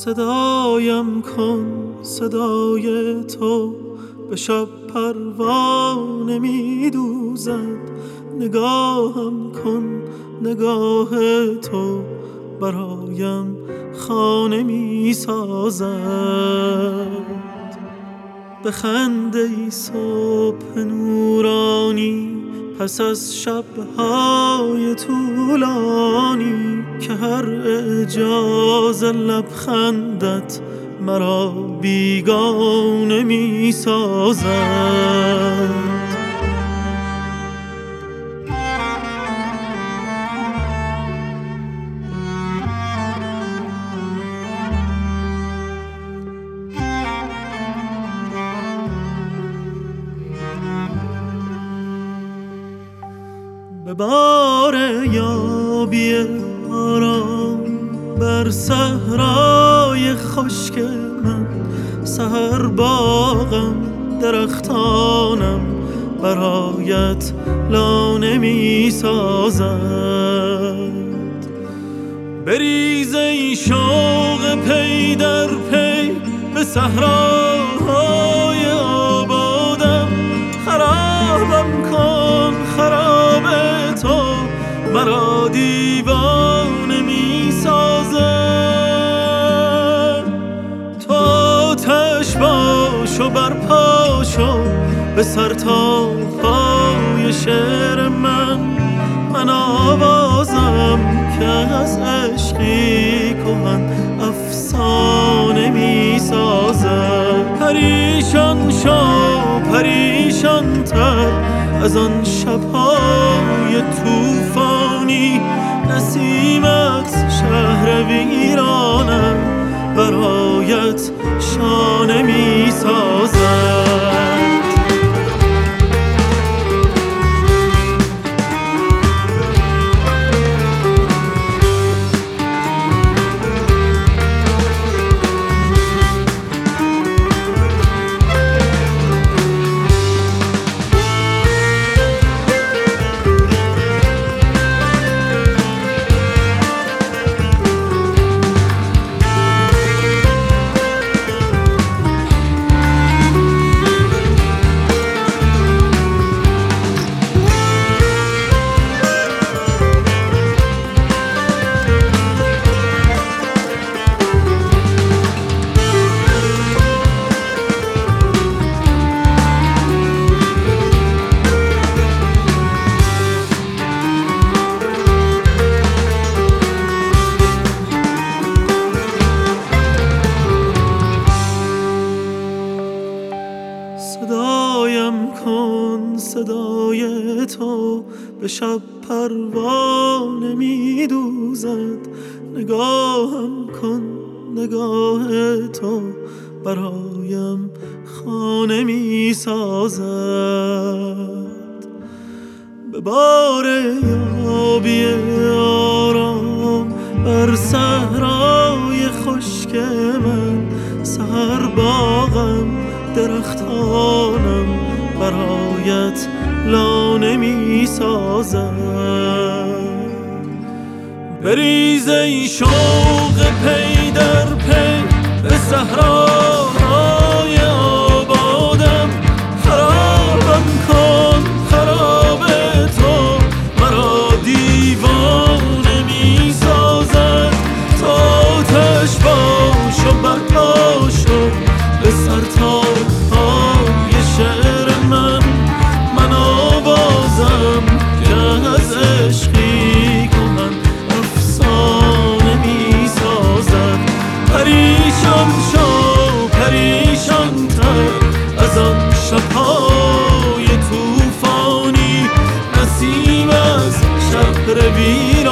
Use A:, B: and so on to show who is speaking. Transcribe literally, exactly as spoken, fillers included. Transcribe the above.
A: صدایم کن صدای تو به شب پروانه می دوزد. نگاهم کن نگاه تو برایم خانه می سازد. بخنده ای صبح نورانی پس از شب‌های طولانی که هر اعجاز لبخندت مرا بیگانه می سازد. به بار یابی آرام بر صحرای خشک من، سحر باغم درختانم برایت لانه می سازد. بریز ای شوق پی در پی به صحراهای آبادم، خرابم کن خراب تو مرا دیوانه می سازد. تو آتش باش و برپا شو به سر تا پای شعر من. من آوازم که از عشقی کهن افسانه می سازد. پریشان شو پریشان تر از آن شب‌های طوفانی، نسیمت شهر ویرانم برایت شانه می سازد. صدایم کن صدای تو به شب پروانه می دوزد. نگاهم کن نگاه تو برایم خانه می سازد. به بار یابی آرام بر صحرای خشک من، سحر باغم درختانم برایت لانه می سازد. بریز ای شوق پی در پی به صحراهای آبادم، خرابم کن خراب تو مرا دیوانه می سازد. تا آتش باش و برپا شو به سر تا پای شعر من. من آوازم که از عشقی کهن افسانه می سازد. پریشان شو پریشان تر از آن شب‌های طوفانی، نسیم از شهر ویران